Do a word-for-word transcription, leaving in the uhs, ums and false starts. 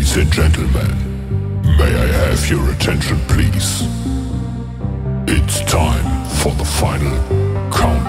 Ladies and gentlemen, may I have your attention please? It's time for the final countdown.